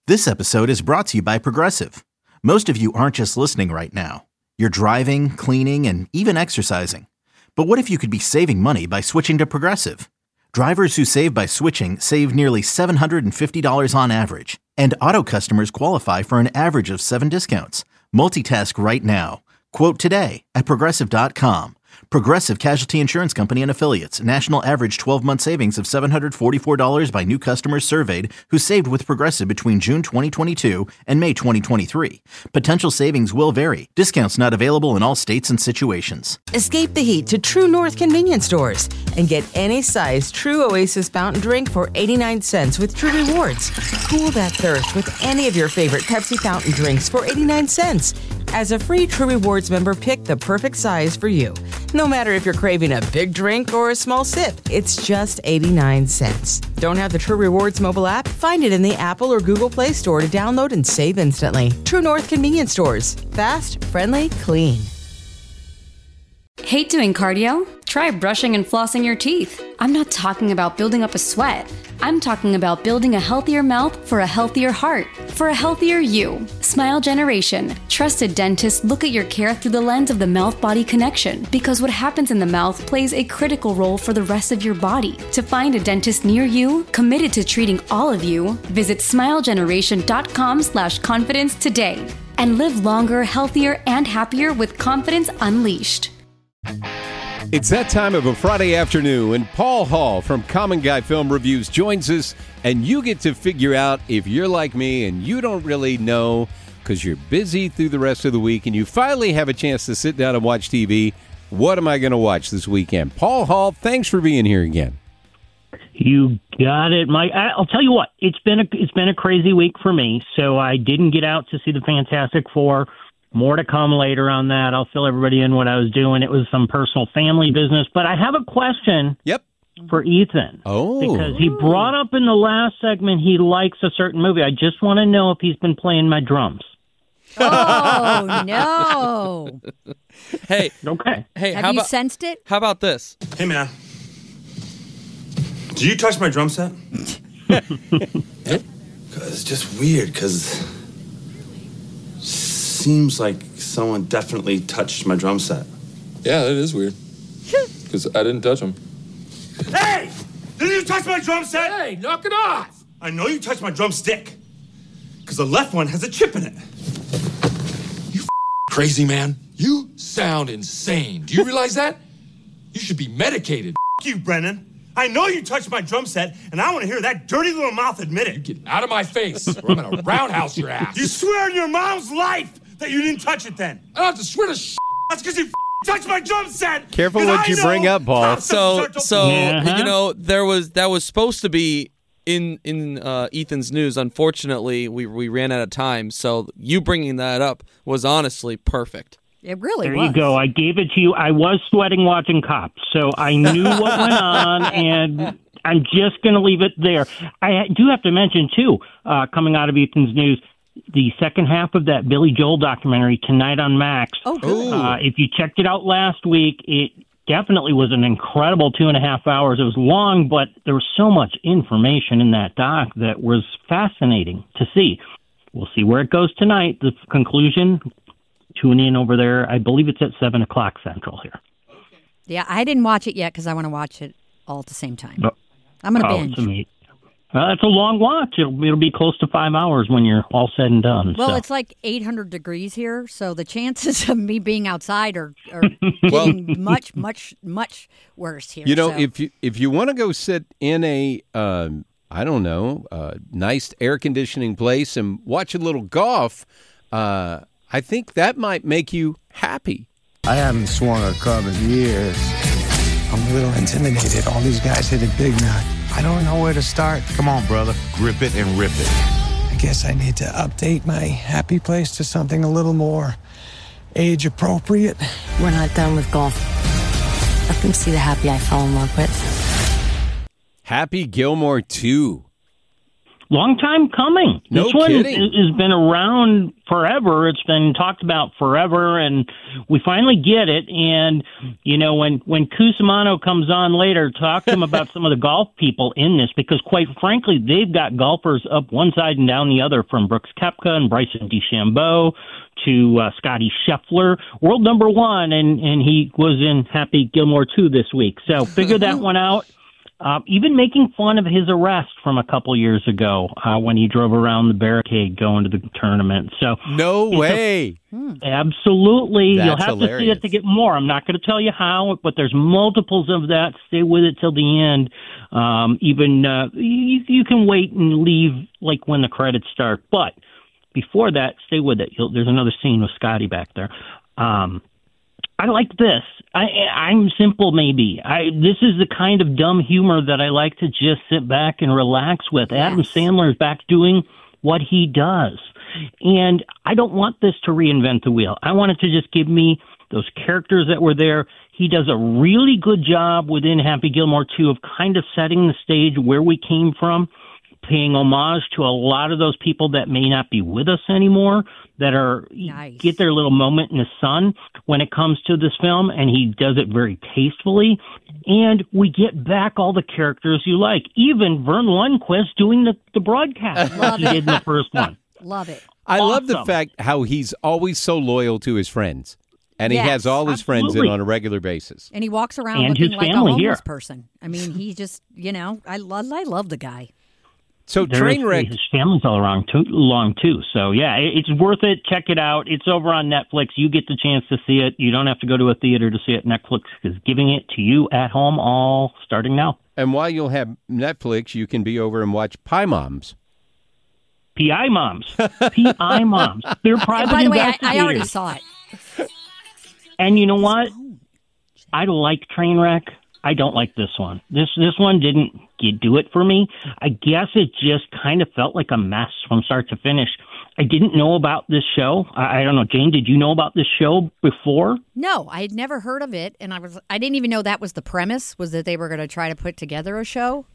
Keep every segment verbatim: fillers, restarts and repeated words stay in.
This episode is brought to you by Progressive. Most of you aren't just listening right now. You're driving, cleaning, and even exercising. But what if you could be saving money by switching to Progressive? Drivers who save by switching save nearly seven hundred fifty dollars on average. And auto customers qualify for an average of seven discounts. Multitask right now. Quote today at Progressive dot com. Progressive Casualty Insurance Company and Affiliates. National average twelve-month savings of seven hundred forty-four dollars by new customers surveyed who saved with Progressive between June twenty twenty-two and May twenty twenty-three. Potential savings will vary. Discounts not available in all states and situations. Escape the heat to True North convenience stores and get any size True Oasis fountain drink for eighty-nine cents with True Rewards. Cool that thirst with any of your favorite Pepsi fountain drinks for eighty-nine cents. As a free True Rewards member, pick the perfect size for you. No matter if you're craving a big drink or a small sip, it's just eighty-nine cents. Don't have the True Rewards mobile app? Find it in the Apple or Google Play Store to download and save instantly. True North convenience stores. Fast, friendly, clean. Hate doing cardio? Try brushing and flossing your teeth. I'm not talking about building up a sweat. I'm talking about building a healthier mouth for a healthier heart, for a healthier you. Smile Generation. Trusted dentists look at your care through the lens of the mouth-body connection, because what happens in the mouth plays a critical role for the rest of your body. To find a dentist near you, committed to treating all of you, visit smilegeneration.com slash confidence today. And live longer, healthier, and happier with confidence unleashed. It's that time of a Friday afternoon, and Paul Hall from Common Guy Film Reviews joins us, and you get to figure out if you're like me and you don't really know because you're busy through the rest of the week and you finally have a chance to sit down and watch T V. What am I going to watch this weekend? Paul Hall, thanks for being here again. You got it, Mike. I'll tell you what, it's been a, it's been a crazy week for me, so I didn't get out to see the Fantastic Four. More to come later on that. I'll fill everybody in what I was doing. It was some personal family business. But I have a question Yep. for Ethan. Oh. Because he brought up in the last segment he likes a certain movie. I just want to know if he's been playing my drums. Oh, no. Hey. Okay. Hey, Have how you about, sensed it? How about this? Hey, man. Did you touch my drum set? It's just weird, because seems like someone definitely touched my drum set. Yeah, that is weird. Because I didn't touch them. Hey! Did you touch my drum set? Hey, knock it off! I know you touched my drumstick, because the left one has a chip in it. You f- crazy, man. You sound insane. Do you realize that? You should be medicated. F you, Brennan. I know you touched my drum set, and I want to hear that dirty little mouth admit it. You get out of my face, or I'm going to roundhouse your ass. You swear on your mom's life that you didn't touch it then. I don't have to swear to sh**. That's because you f- touched my drum set. Careful what you bring up, Paul. So, so Uh-huh. you know, there was that was supposed to be in in uh, Ethan's news. Unfortunately, we we ran out of time. So you bringing that up was honestly perfect. It really There was. you go. I gave it to you. I was sweating watching Cops, so I knew what went on, and I'm just going to leave it there. I do have to mention, too, uh, coming out of Ethan's news, the second half of that Billy Joel documentary tonight on Max. Oh, good. Uh, if you checked it out last week, it definitely was an incredible two and a half hours. It was long, but there was so much information in that doc that was fascinating to see. We'll see where it goes tonight. The conclusion, tune in over there. I believe it's at seven o'clock Central here. Yeah, I didn't watch it yet because I want to watch it all at the same time. Oh, I'm going to oh, binge. it's amazing. Well, it's a long watch. It'll, it'll be close to five hours when you're all said and done. Well, so. it's like eight hundred degrees here, so the chances of me being outside are, are Well- getting much, much, much worse here. You know, so. if you if you want to go sit in a, um, I don't know, uh, nice air conditioning place and watch a little golf, uh, I think that might make you happy. I haven't swung a club in years. I'm a little intimidated. All these guys hit it big now. I don't know where to start. Come on, brother. Grip it and rip it. I guess I need to update my happy place to something a little more age appropriate. We're not done with golf. Let them see the happy I fell in love with. Happy Gilmore two. long time coming. No this one kidding. has been around forever. It's been talked about forever, and we finally get it. And, you know, when, when Cusimano comes on later, talk to him about some of the golf people in this, because quite frankly, they've got golfers up one side and down the other, from Brooks Koepka and Bryson DeChambeau to uh, Scotty Scheffler, world number one, and, and he was in Happy Gilmore two this week. So figure that one out. Uh, even making fun of his arrest from a couple years ago uh, when he drove around the barricade going to the tournament. So no way. A, absolutely. That's You'll have hilarious. to see it to get more. I'm not going to tell you how, but there's multiples of that. Stay with it till the end. Um, even uh, you, you can wait and leave like when the credits start. But before that, stay with it. You'll, there's another scene with Scotty back there. Um, I like this. I, I'm simple, maybe. I this is the kind of dumb humor that I like to just sit back and relax with. Yes. Adam Sandler is back doing what he does. And I don't want this to reinvent the wheel. I want it to just give me those characters that were there. He does a really good job within Happy Gilmore two of kind of setting the stage where we came from, paying homage to a lot of those people that may not be with us anymore, that are nice. Get their little moment in the sun when it comes to this film, and he does it very tastefully. And we get back all the characters you like, even Vern Lundquist doing the, the broadcast like he did in the first one. Love it. I Awesome. love the fact how he's always so loyal to his friends. And he Yes, has all his friends in absolutely. on a regular basis. And he walks around And looking his like a family homeless here. person. I mean, he just, you know, I love, I love the guy. So There is- Trainwreck, His family's all around too, long, too. So, yeah, it- it's worth it. Check it out. It's over on Netflix. You get the chance to see it. You don't have to go to a theater to see it. Netflix is giving it to you at home, all starting now. and while you'll have Netflix, you can be over and watch Pie Moms. P I moms. P I moms. They're private By the way, I, investigators. I already saw it. And you know what? I like Trainwreck. I don't like this one. This this one didn't get, do it for me. I guess it just kind of felt like a mess from start to finish. I didn't know about this show. I, I don't know, Jane, did you know about this show before? No, I had never heard of it, and I was I didn't even know that was the premise, was that they were going to try to put together a show.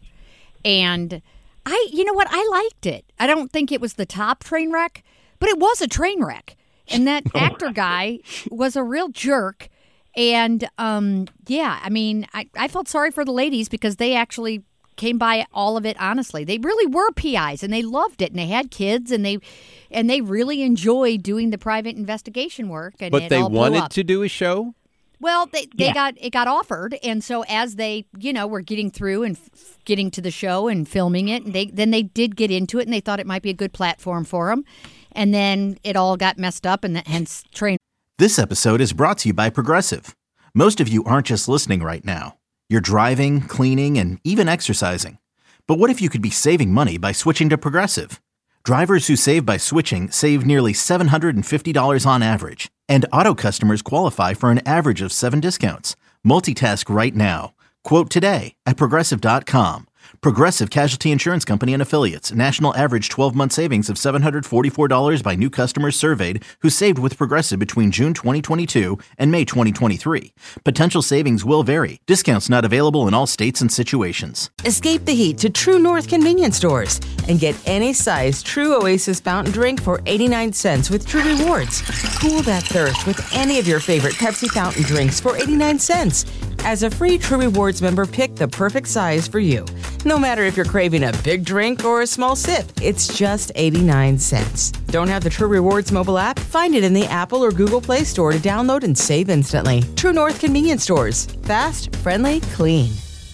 And I, you know what, I liked it. I don't think it was the top train wreck, but it was a train wreck. And that actor guy was a real jerk. And, um, yeah, I mean, I, I felt sorry for the ladies because they actually came by all of it honestly. They really were P Is, and they loved it, and they had kids, and they and they really enjoyed doing the private investigation work. And But it they all blew wanted up. to do a show? Well, they, they Yeah. got it got offered, and so as they, you know, were getting through and f- getting to the show and filming it, and they then they did get into it, and they thought it might be a good platform for them, and then it all got messed up, and that, hence train. This episode is brought to you by Progressive. Most of you aren't just listening right now. You're driving, cleaning, and even exercising. But what if you could be saving money by switching to Progressive? Drivers who save by switching save nearly seven hundred fifty dollars on average. And auto customers qualify for an average of seven discounts. Multitask right now. Quote today at Progressive dot com. Progressive Casualty Insurance Company and Affiliates. National average twelve-month savings of seven hundred forty-four dollars by new customers surveyed who saved with Progressive between June twenty twenty-two and May twenty twenty-three. Potential savings will vary. Discounts not available in all states and situations. Escape the heat to True North convenience stores and get any size True Oasis fountain drink for eighty-nine cents with True Rewards. Cool that thirst with any of your favorite Pepsi fountain drinks for eighty-nine cents. As a free True Rewards member, pick the perfect size for you. No matter if you're craving a big drink or a small sip, it's just eighty-nine cents. Don't have the True Rewards mobile app? Find it in the Apple or Google Play Store to download and save instantly. True North convenience stores. Fast, friendly, clean.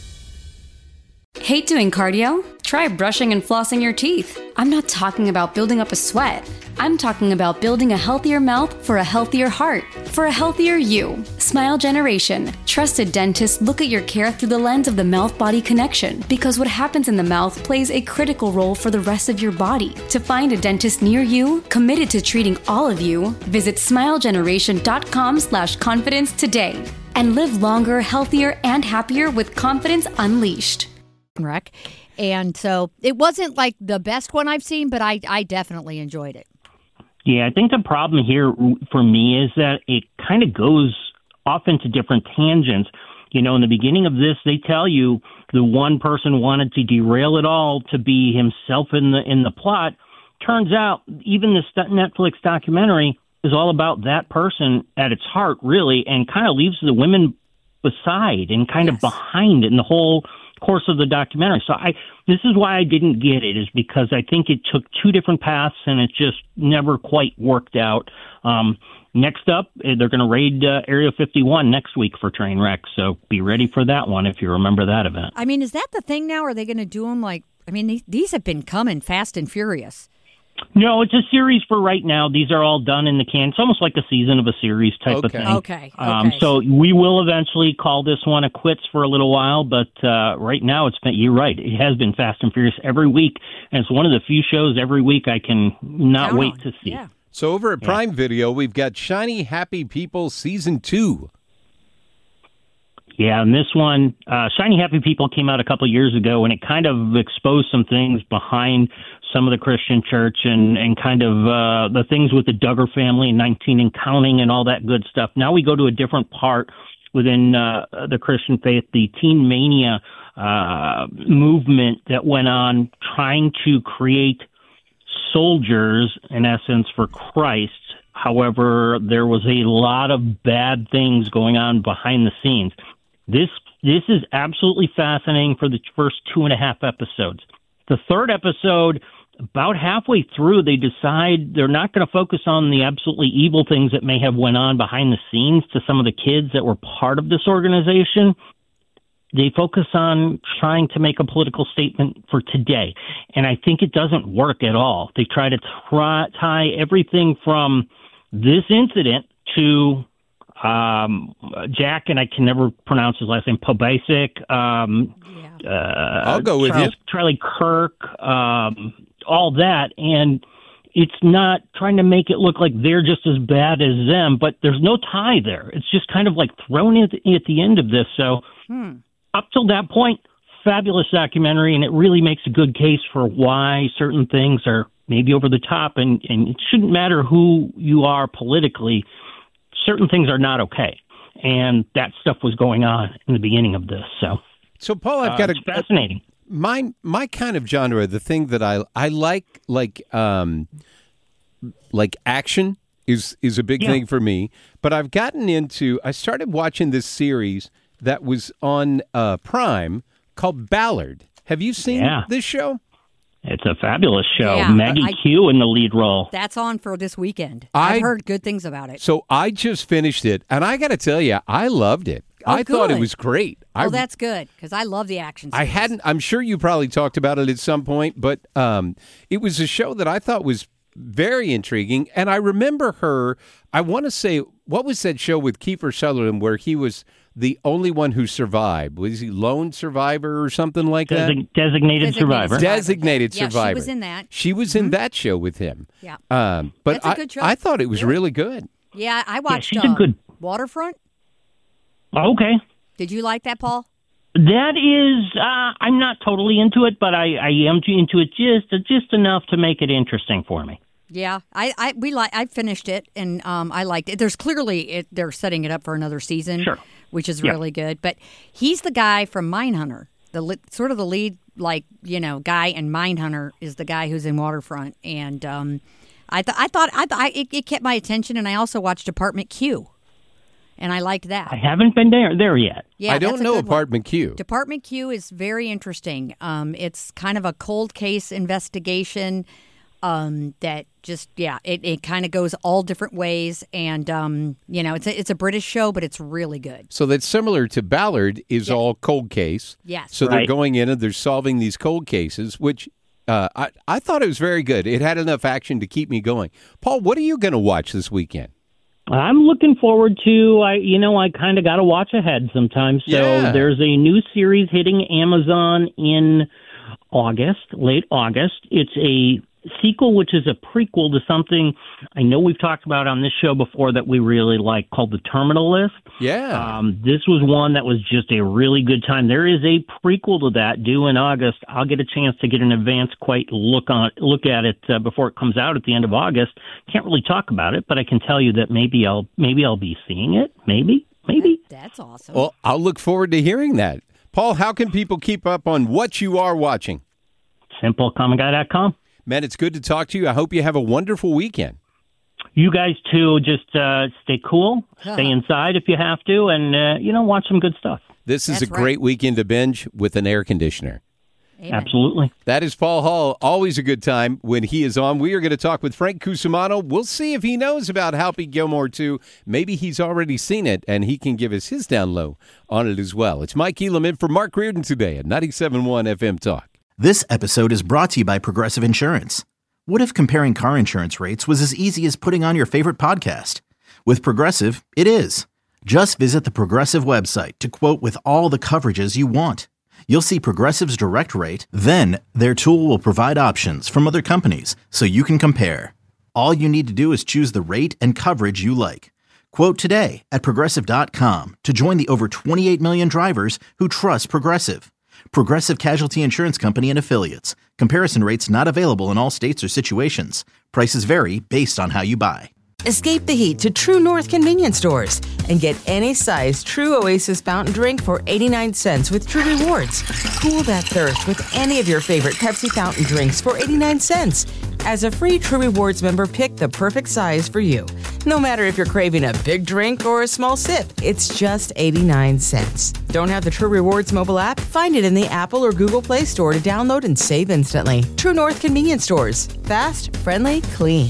Hate doing cardio? Try brushing and flossing your teeth. I'm not talking about building up a sweat. I'm talking about building a healthier mouth for a healthier heart, for a healthier you. Smile Generation. Trusted dentists look at your care through the lens of the mouth-body connection, because what happens in the mouth plays a critical role for the rest of your body. To find a dentist near you, committed to treating all of you, visit smilegeneration.com slash confidence today and live longer, healthier, and happier with confidence unleashed. Wreck. And so it wasn't like the best one I've seen, but I, I definitely enjoyed it. Yeah, I think the problem here for me is that it kind of goes off into different tangents. You know, in the beginning of this, they tell you the one person wanted to derail it all to be himself in the in the plot. Turns out, even this Netflix documentary is all about that person at its heart, really, and kind of leaves the women beside and kind Yes. of behind in the whole course of the documentary. So I, this is why I didn't get it, is because I think it took two different paths and it just never quite worked out. Um, next up, they're going to raid uh, Area fifty-one next week for Trainwreck, so be ready for that one if you remember that event. I mean, is that the thing now? Are they going to do them like, I mean, these, these have been coming fast and furious. No, it's a series for right now. These are all done in the can. It's almost like a season of a series type Okay. of thing. Okay, Um, okay. so we will eventually call this one a quits for a little while, but uh, right now it's been, you're right, it has been Fast and Furious every week, and it's one of the few shows every week I can not Count wait on. to see. Yeah. So over at Prime Video, we've got Shiny Happy People Season two. Yeah, and this one, uh, Shiny Happy People came out a couple years ago, and it kind of exposed some things behind some of the Christian church and, and kind of uh, the things with the Duggar family and nineteen and counting and all that good stuff. Now we go to a different part within uh, the Christian faith, the Teen Mania uh, movement that went on trying to create soldiers, in essence, for Christ. However, there was a lot of bad things going on behind the scenes. This this is absolutely fascinating for the first two and a half episodes. The third episode, about halfway through, they decide they're not going to focus on the absolutely evil things that may have went on behind the scenes to some of the kids that were part of this organization. They focus on trying to make a political statement for today, and I think it doesn't work at all. They try to try, tie everything from this incident to um, Jack, and I can never pronounce his last name, Pobasic. Um, Yeah. uh, I'll go with Charles, you. Charlie Kirk, um, all that, and it's not trying to make it look like they're just as bad as them, but there's no tie there. It's just kind of like thrown at the, at the end of this. So Hmm. up till that point, fabulous documentary, and it really makes a good case for why certain things are maybe over the top, and, and it shouldn't matter who you are politically. Certain things are not okay, and that stuff was going on in the beginning of this. So, So, Paul, I've uh, got it's a fascinating. my my kind of genre. The thing that I I like like um like action is is a big Yeah. thing for me. But I've gotten into. I started watching this series that was on uh, Prime called Ballard. Have you seen Yeah. this show? It's a fabulous show. Yeah, Maggie I- Q in the lead role. That's on for this weekend. I- I've heard good things about it. So I just finished it, and I got to tell you, I loved it. Oh, I thought it good. was great. I Oh, that's good because I love the action. I scenes. hadn't. I'm sure you probably talked about it at some point, but um, it was a show that I thought was very intriguing. And I remember her. I want to say, what was that show with Kiefer Sutherland where he was the only one who survived? Was he Lone Survivor or something like that? Design- designated, Designated survivor. Survivor. Designated Yeah, she Survivor. was in that. She was in that show with him. Yeah. Um, but That's a I, good show. I thought it was really good. Yeah, I watched she's a uh, good- Waterfront. Okay. Did you like that, Paul? That is, uh, I'm not totally into it, but I, I am into it just just enough to make it interesting for me. Yeah, I, I we like I finished it and um, I liked it. There's clearly it, they're setting it up for another season, Sure. which is Yeah. really good. But he's the guy from Mindhunter, the li- sort of the lead, like you know, guy in Mindhunter is the guy who's in Waterfront, and um, I thought I thought I, th- I it, it kept my attention, and I also watched Department Q, and I liked that. I haven't been there there yet. Yeah, I don't that's a know good one. Apartment Q. Department Q is very interesting. Um, it's kind of a cold case investigation um, that just, yeah, it, it kind of goes all different ways. And, um, you know, it's a, it's a British show, but it's really good. So that's similar to Ballard is all cold case. Yes. So they're Right. going in and they're solving these cold cases, which uh, I, I thought it was very good. It had enough action to keep me going. Paul, what are you going to watch this weekend? I'm looking forward to, I you know, I kind of got to watch ahead sometimes. So Yeah. there's a new series hitting Amazon in August, late August. It's a sequel, which is a prequel to something I know we've talked about on this show before that we really like, called The Terminal List. Yeah. Um, this was one that was just a really good time. There is a prequel to that due in August. I'll get a chance to get an advance quite look on look at it uh, before it comes out at the end of August. Can't really talk about it, but I can tell you that maybe I'll maybe I'll be seeing it. Maybe, maybe. That, That's awesome. Well, I'll look forward to hearing that. Paul, how can people keep up on what you are watching? simple common guy dot com. Man, it's good to talk to you. I hope you have a wonderful weekend. You guys, too, just uh, stay cool, stay inside if you have to, and, uh, you know, watch some good stuff. This is That's a great right. weekend to binge with an air conditioner. Amen. Absolutely. That is Paul Hall. Always a good time when he is on. We are going to talk with Frank Cusimano. We'll see if he knows about Happy Gilmore two. Maybe he's already seen it, and he can give us his down low on it as well. It's Mike Elam in for Mark Reardon today at ninety-seven point one F M Talk. This episode is brought to you by Progressive Insurance. What if comparing car insurance rates was as easy as putting on your favorite podcast? With Progressive, it is. Just visit the Progressive website to quote with all the coverages you want. You'll see Progressive's direct rate, then their tool will provide options from other companies so you can compare. All you need to do is choose the rate and coverage you like. Quote today at Progressive dot com to join the over twenty-eight million drivers who trust Progressive. Progressive Casualty Insurance Company and Affiliates. Comparison rates not available in all states or situations. Prices vary based on how you buy. Escape the heat to True North convenience stores and get any size True Oasis fountain drink for eighty-nine cents with True Rewards. Cool that thirst with any of your favorite Pepsi fountain drinks for eighty-nine cents. As a free True Rewards member, pick the perfect size for you. No matter if you're craving a big drink or a small sip, it's just eighty-nine cents. Don't have the True Rewards mobile app? Find it in the Apple or Google Play Store to download and save instantly. True North convenience stores. Fast, friendly, clean.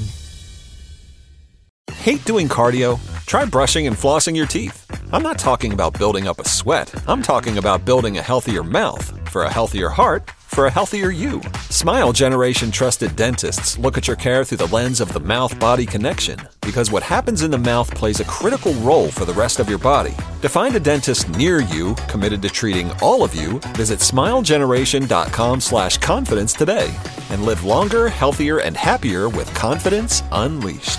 Hate doing cardio? Try brushing and flossing your teeth. I'm not talking about building up a sweat. I'm talking about building a healthier mouth for a healthier heart for a healthier you. Smile Generation trusted dentists look at your care through the lens of the mouth-body connection because what happens in the mouth plays a critical role for the rest of your body. To find a dentist near you committed to treating all of you, visit smilegeneration.com slash confidence today and live longer, healthier, and happier with confidence unleashed.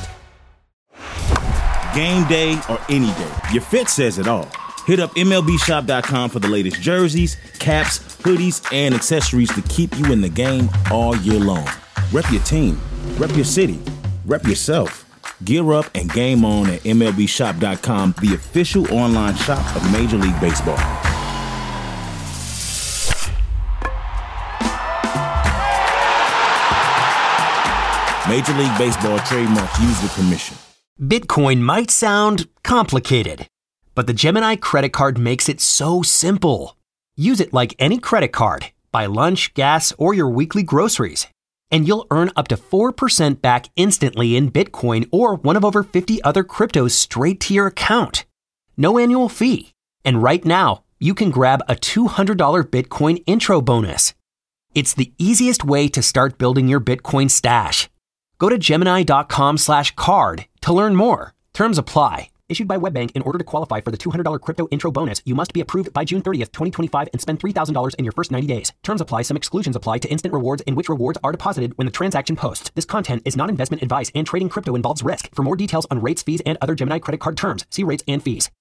Game day or any day, your fit says it all. Hit up M L B shop dot com for the latest jerseys, caps, hoodies, and accessories to keep you in the game all year long. Rep your team, rep your city, rep yourself. Gear up and game on at M L B shop dot com, the official online shop of Major League Baseball. Major League Baseball trademark used with permission. Bitcoin might sound complicated, but the Gemini credit card makes it so simple. Use it like any credit card. Buy lunch, gas, or your weekly groceries, and you'll earn up to four percent back instantly in Bitcoin or one of over fifty other cryptos straight to your account. No annual fee. And right now, you can grab a two hundred dollars Bitcoin intro bonus. It's the easiest way to start building your Bitcoin stash. Go to Gemini.com slash card to learn more. Terms apply. Issued by WebBank. In order to qualify for the two hundred dollars crypto intro bonus, you must be approved by June thirtieth, twenty twenty-five and spend three thousand dollars in your first ninety days. Terms apply. Some exclusions apply to instant rewards in which rewards are deposited when the transaction posts. This content is not investment advice and trading crypto involves risk. For more details on rates, fees, and other Gemini credit card terms, see rates and fees.